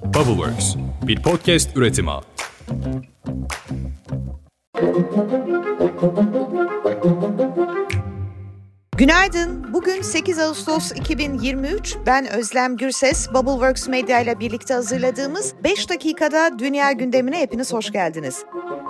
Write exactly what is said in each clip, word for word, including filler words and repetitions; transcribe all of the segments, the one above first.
Bubbleworks, bir podcast üretimi. Günaydın. Bugün sekiz Ağustos iki bin yirmi üç. Ben Özlem Gürses. Bubbleworks Medya ile birlikte hazırladığımız beş dakikada dünya gündemine hepiniz hoş geldiniz.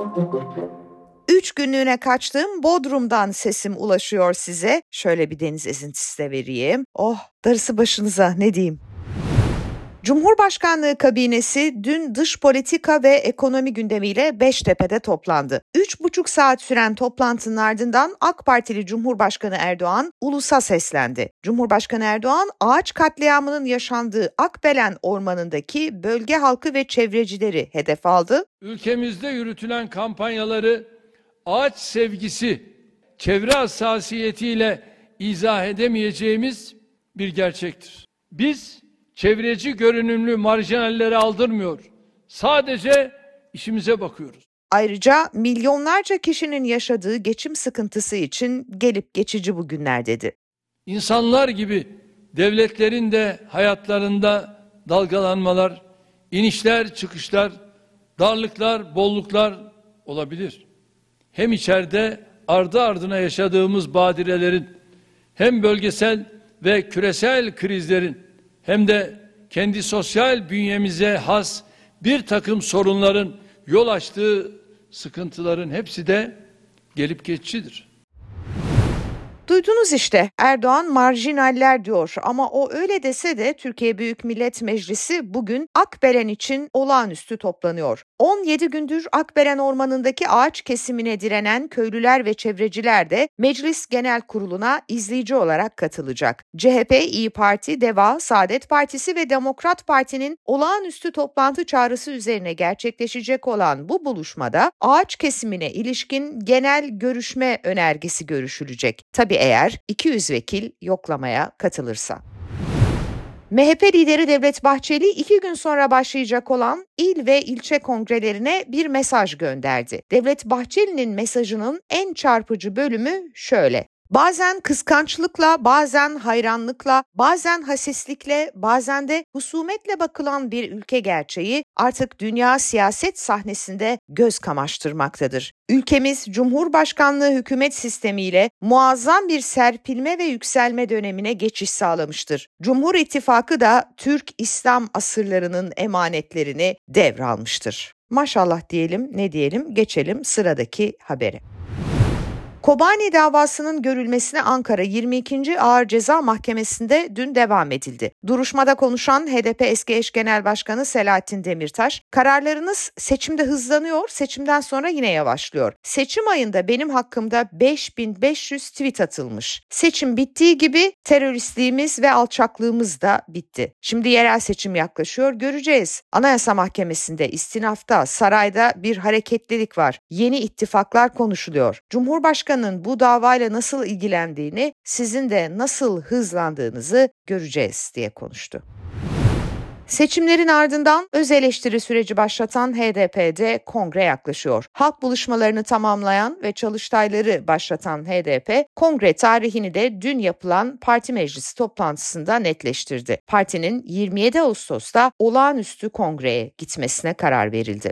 Üç günlüğüne kaçtığım Bodrum'dan sesim ulaşıyor size. Şöyle bir deniz esintisi de vereyim. Oh, darısı başınıza, ne diyeyim. Cumhurbaşkanlığı kabinesi dün dış politika ve ekonomi gündemiyle Beştepe'de toplandı. Üç buçuk saat süren toplantının ardından AK Partili Cumhurbaşkanı Erdoğan ulusa seslendi. Cumhurbaşkanı Erdoğan, ağaç katliamının yaşandığı Akbelen Ormanı'ndaki bölge halkı ve çevrecileri hedef aldı. Ülkemizde yürütülen kampanyaları ağaç sevgisi, çevre hassasiyetiyle izah edemeyeceğimiz bir gerçektir. Biz çevreci görünümlü marjinalleri aldırmıyor. Sadece işimize bakıyoruz. Ayrıca milyonlarca kişinin yaşadığı geçim sıkıntısı için gelip geçici bu günler dedi. İnsanlar gibi devletlerin de hayatlarında dalgalanmalar, inişler, çıkışlar, darlıklar, bolluklar olabilir. Hem içeride ardı ardına yaşadığımız badirelerin, hem bölgesel ve küresel krizlerin, hem de kendi sosyal bünyemize has bir takım sorunların yol açtığı sıkıntıların hepsi de gelip geçicidir. Duydunuz işte, Erdoğan marjinaller diyor ama o öyle dese de Türkiye Büyük Millet Meclisi bugün Akbelen için olağanüstü toplanıyor. on yedi gündür Akbelen Ormanı'ndaki ağaç kesimine direnen köylüler ve çevreciler de Meclis Genel Kurulu'na izleyici olarak katılacak. C H P, İYİ Parti, DEVA, Saadet Partisi ve Demokrat Parti'nin olağanüstü toplantı çağrısı üzerine gerçekleşecek olan bu buluşmada ağaç kesimine ilişkin genel görüşme önergesi görüşülecek. Tabii eğer iki yüz vekil yoklamaya katılırsa. M H P lideri Devlet Bahçeli iki gün sonra başlayacak olan il ve ilçe kongrelerine bir mesaj gönderdi. Devlet Bahçeli'nin mesajının en çarpıcı bölümü şöyle: bazen kıskançlıkla, bazen hayranlıkla, bazen hasislikle, bazen de husumetle bakılan bir ülke gerçeği artık dünya siyaset sahnesinde göz kamaştırmaktadır. Ülkemiz Cumhurbaşkanlığı hükümet sistemiyle muazzam bir serpilme ve yükselme dönemine geçiş sağlamıştır. Cumhur İttifakı da Türk-İslam asırlarının emanetlerini devralmıştır. Maşallah diyelim, ne diyelim, geçelim sıradaki habere. Kobani davasının görülmesine Ankara yirmi ikinci Ağır Ceza Mahkemesi'nde dün devam edildi. Duruşmada konuşan H D P eski eş genel başkanı Selahattin Demirtaş, kararlarınız seçimde hızlanıyor, seçimden sonra yine yavaşlıyor. Seçim ayında benim hakkımda beş bin beş yüz tweet atılmış. Seçim bittiği gibi teröristliğimiz ve alçaklığımız da bitti. Şimdi yerel seçim yaklaşıyor, göreceğiz. Anayasa Mahkemesi'nde, istinafta, sarayda bir hareketlilik var. Yeni ittifaklar konuşuluyor. Cumhurbaşkanı bu davayla nasıl ilgilendiğini, sizin de nasıl hızlandığınızı göreceğiz diye konuştu. Seçimlerin ardından öz eleştiri süreci başlatan H D P'de kongre yaklaşıyor. Halk buluşmalarını tamamlayan ve çalıştayları başlatan H D P, kongre tarihini de dün yapılan parti meclisi toplantısında netleştirdi. Partinin yirmi yedi Ağustos'ta olağanüstü kongreye gitmesine karar verildi.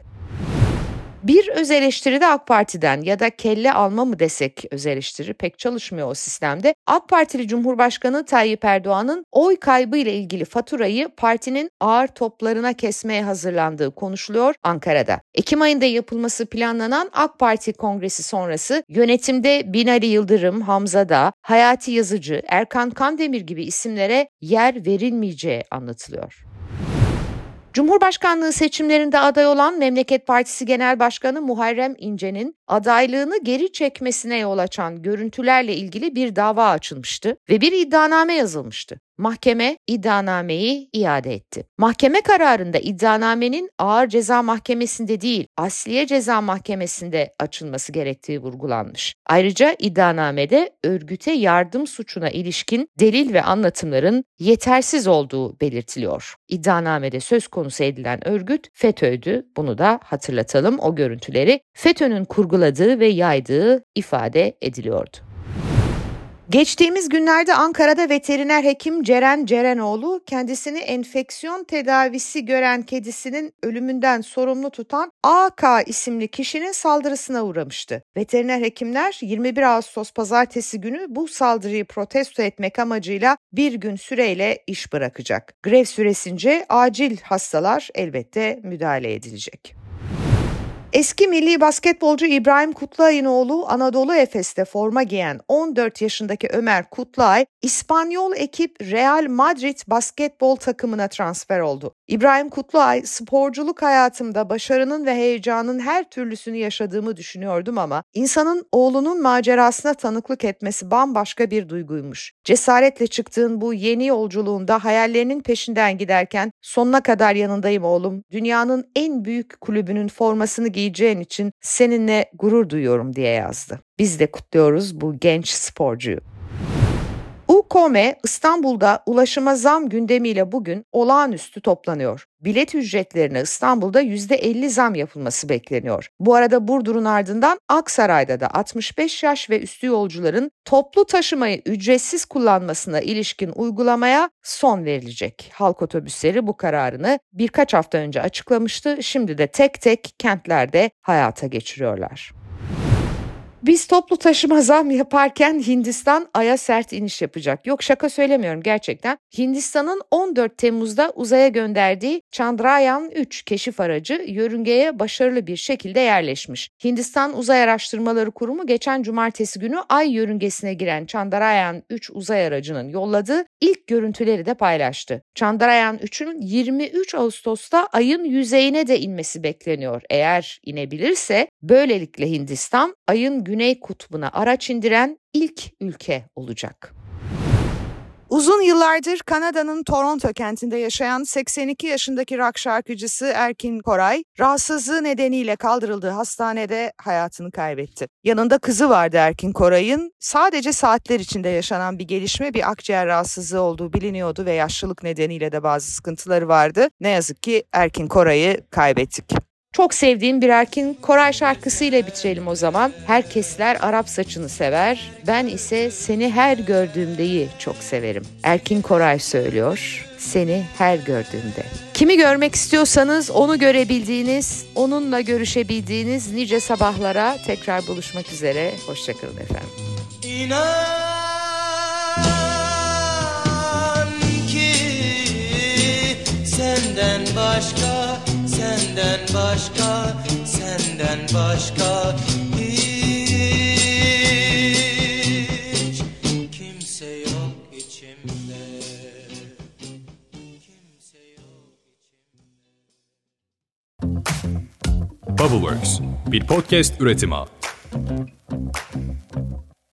Bir öz eleştiri de AK Parti'den, ya da kelle alma mı desek, öz eleştiri pek çalışmıyor o sistemde. AK Partili Cumhurbaşkanı Tayyip Erdoğan'ın oy kaybı ile ilgili faturayı partinin ağır toplarına kesmeye hazırlandığı konuşuluyor Ankara'da. Ekim ayında yapılması planlanan AK Parti kongresi sonrası yönetimde Binali Yıldırım, Hamza Dağ, Hayati Yazıcı, Erkan Kandemir gibi isimlere yer verilmeyeceği anlatılıyor. Cumhurbaşkanlığı seçimlerinde aday olan Memleket Partisi Genel Başkanı Muharrem İnce'nin adaylığını geri çekmesine yol açan görüntülerle ilgili bir dava açılmıştı ve bir iddianame yazılmıştı. Mahkeme iddianameyi iade etti. Mahkeme kararında iddianamenin Ağır Ceza Mahkemesi'nde değil, Asliye Ceza Mahkemesi'nde açılması gerektiği vurgulanmış. Ayrıca iddianamede örgüte yardım suçuna ilişkin delil ve anlatımların yetersiz olduğu belirtiliyor. İddianamede söz konusu edilen örgüt FETÖ'ydü. Bunu da hatırlatalım. O görüntüleri FETÖ'nün kurguladığı ve yaydığı ifade ediliyordu. Geçtiğimiz günlerde Ankara'da veteriner hekim Ceren Cerenoğlu kendisini enfeksiyon tedavisi gören kedisinin ölümünden sorumlu tutan A K isimli kişinin saldırısına uğramıştı. Veteriner hekimler yirmi bir Ağustos Pazartesi günü bu saldırıyı protesto etmek amacıyla bir gün süreyle iş bırakacak. Grev süresince acil hastalar elbette müdahale edilecek. Eski milli basketbolcu İbrahim Kutluay'ın oğlu Anadolu Efes'te forma giyen on dört yaşındaki Ömer Kutluay, İspanyol ekip Real Madrid basketbol takımına transfer oldu. İbrahim Kutluay, sporculuk hayatımda başarının ve heyecanın her türlüsünü yaşadığımı düşünüyordum ama insanın oğlunun macerasına tanıklık etmesi bambaşka bir duyguymuş. Cesaretle çıktığın bu yeni yolculuğunda hayallerinin peşinden giderken sonuna kadar yanındayım oğlum. Dünyanın en büyük kulübünün formasını giyeceğin için seninle gurur duyuyorum diye yazdı. Biz de kutluyoruz bu genç sporcuyu. UKOME İstanbul'da ulaşıma zam gündemiyle bugün olağanüstü toplanıyor. Bilet ücretlerine İstanbul'da yüzde elli zam yapılması bekleniyor. Bu arada Burdur'un ardından Aksaray'da da altmış beş yaş ve üstü yolcuların toplu taşımayı ücretsiz kullanmasına ilişkin uygulamaya son verilecek. Halk otobüsleri bu kararını birkaç hafta önce açıklamıştı. Şimdi de tek tek kentlerde hayata geçiriyorlar. Biz toplu taşıma zam yaparken Hindistan Ay'a sert iniş yapacak. Yok, şaka söylemiyorum, gerçekten. Hindistan'ın on dört Temmuz'da uzaya gönderdiği Chandrayaan üç keşif aracı yörüngeye başarılı bir şekilde yerleşmiş. Hindistan Uzay Araştırmaları Kurumu geçen cumartesi günü Ay yörüngesine giren Chandrayaan üç uzay aracının yolladığı ilk görüntüleri de paylaştı. Chandrayaan üçün yirmi üç Ağustos'ta Ay'ın yüzeyine de inmesi bekleniyor. Eğer inebilirse böylelikle Hindistan Ay'ın Güney Kutbu'na araç indiren ilk ülke olacak. Uzun yıllardır Kanada'nın Toronto kentinde yaşayan seksen iki yaşındaki rock şarkıcısı Erkin Koray, rahatsızlığı nedeniyle kaldırıldığı hastanede hayatını kaybetti. Yanında kızı vardı Erkin Koray'ın. Sadece saatler içinde yaşanan bir gelişme, bir akciğer rahatsızlığı olduğu biliniyordu ve yaşlılık nedeniyle de bazı sıkıntıları vardı. Ne yazık ki Erkin Koray'ı kaybettik. Çok sevdiğim bir Erkin Koray şarkısıyla bitirelim o zaman. Herkesler Arap saçını sever, ben ise seni her gördüğümdeyi çok severim. Erkin Koray söylüyor, seni her gördüğümde. Kimi görmek istiyorsanız onu görebildiğiniz, onunla görüşebildiğiniz nice sabahlara tekrar buluşmak üzere. Hoşçakalın efendim. İnan ki senden başka Senden başka, senden başka hiç kimse yok içimde. Kimse yok içimde. Bubbleworks bir podcast üretimi.